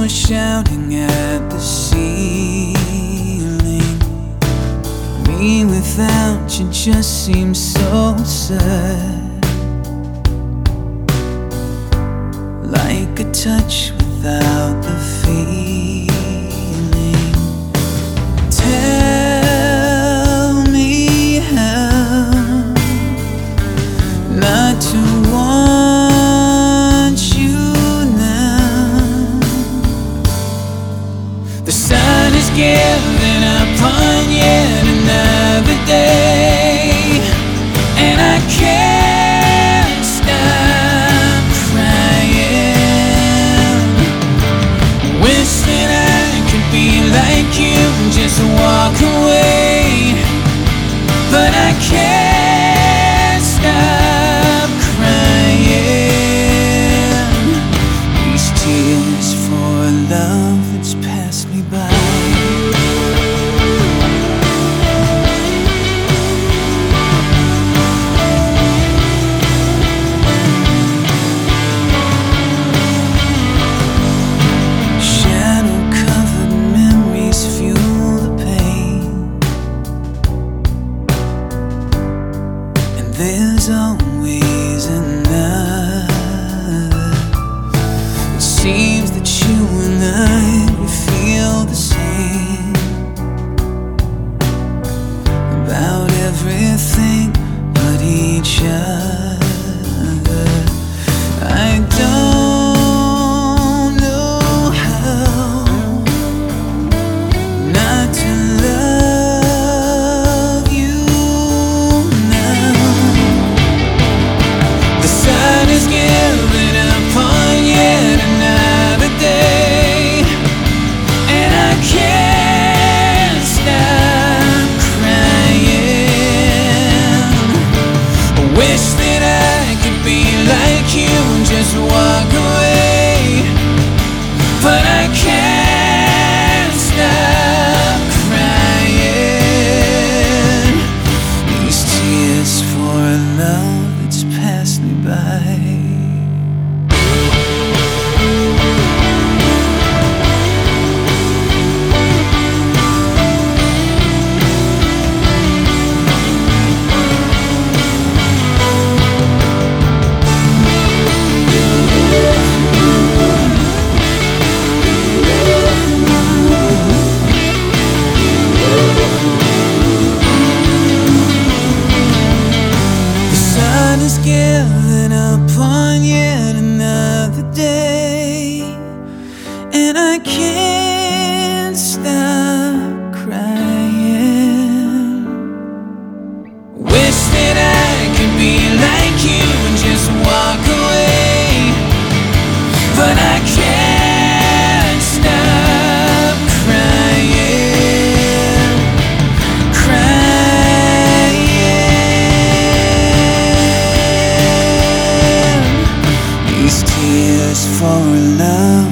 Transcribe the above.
were shouting at the ceiling. Me without you just seems so sad, like a touch without the feeling. Tell me how not to want you now. The sun is giving up on yet another day, and I can't stop crying. Wish that I could be like you and just walk away, but I can't stop crying. These tears for love that's passed me by. There's always another. It seems that you and I, we feel the same about everything but each other. I don't know how not to love you now. The sun is giving up on yet another day, and I can't stop crying. I wish that I could be like you and just walk away, but I can't stop crying. These tears for love that's passed me by. Is giving up on yet another day, and I can't stop crying. Wish that I could be like you and just walk away, but I can't stop crying. These tears for love.